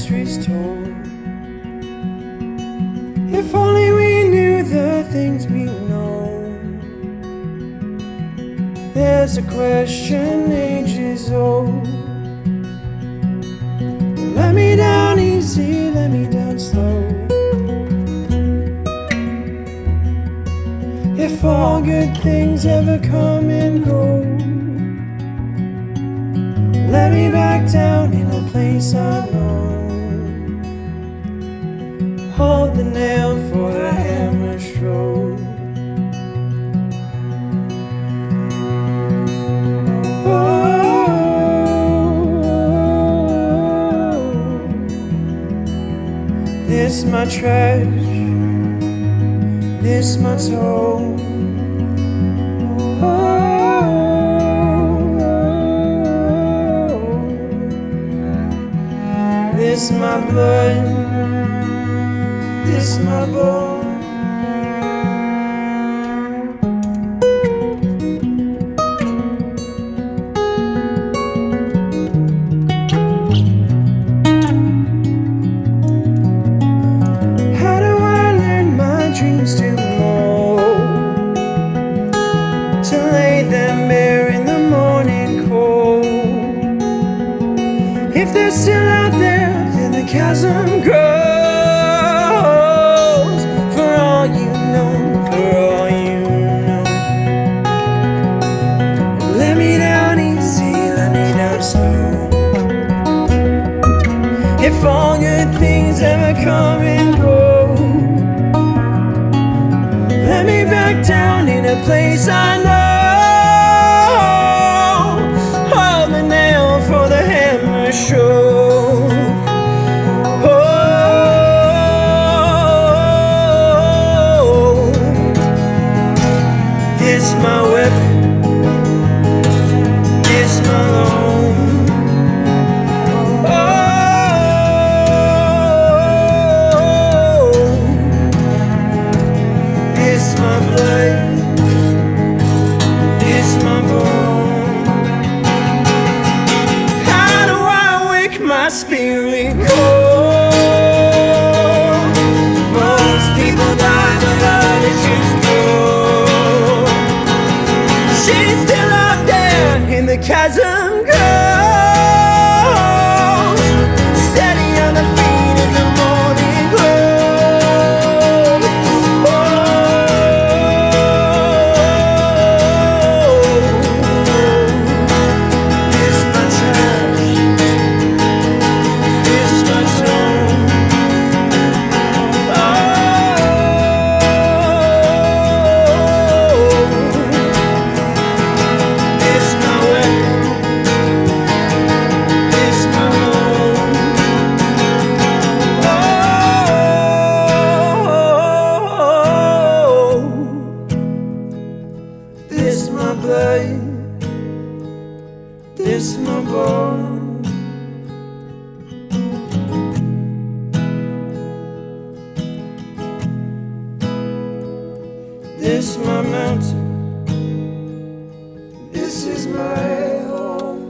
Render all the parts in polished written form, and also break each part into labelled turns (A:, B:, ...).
A: mysteries told. If only we knew the things we know. There's a question ages old. Let me down easy, let me down slow. If all good things ever come and go, let me back down in a place unknown. Hold the nail for the hammer stroke. This my trash, this my soul. This my blood, this my bone. Dreams to mold, to lay them bare in the morning cold. If they're still out there, then the chasm grows. For all you know, for all you know. Let me down easy, let me down slow. If all good things ever come and go, let me back down in a place I know. Hold the nail for the hammer show. Oh, this my weapon, this my loan. This my blood, this my bone. How do I wake my spirit cold? Most people die, but others just go. She's still out there in the chasm goes, steady on the feet in the morning glow. This my blood, this my bone. This my mountain, this is my home.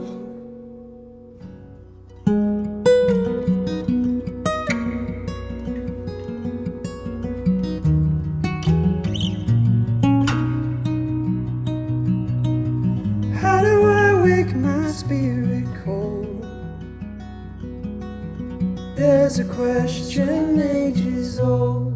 A: How do I wake my spirit cold? There's a question ages old.